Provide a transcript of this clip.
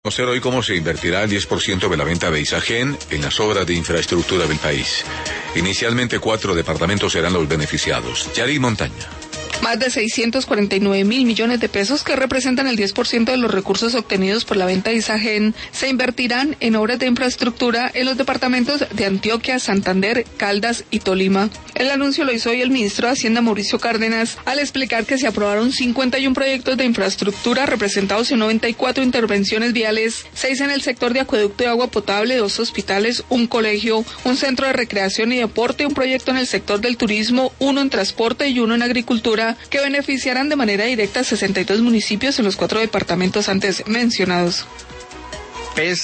Conocer hoy cómo se invertirá el 10% de la venta de Isagen en las obras de infraestructura del país. Inicialmente 4 departamentos serán los beneficiados. Yari Montaña. Más de 649.000 millones de pesos, que representan el 10% de los recursos obtenidos por la venta de Isagen, se invertirán en obras de infraestructura en los departamentos de Antioquia, Santander, Caldas y Tolima. El anuncio lo hizo hoy el ministro de Hacienda, Mauricio Cárdenas, al explicar que se aprobaron 51 proyectos de infraestructura representados en 94 intervenciones viales, 6 en el sector de acueducto y agua potable, 2 hospitales, un colegio, un centro de recreación y deporte, un proyecto en el sector del turismo, 1 en transporte y 1 en agricultura, que beneficiarán de manera directa a 62 municipios en los 4 departamentos antes mencionados.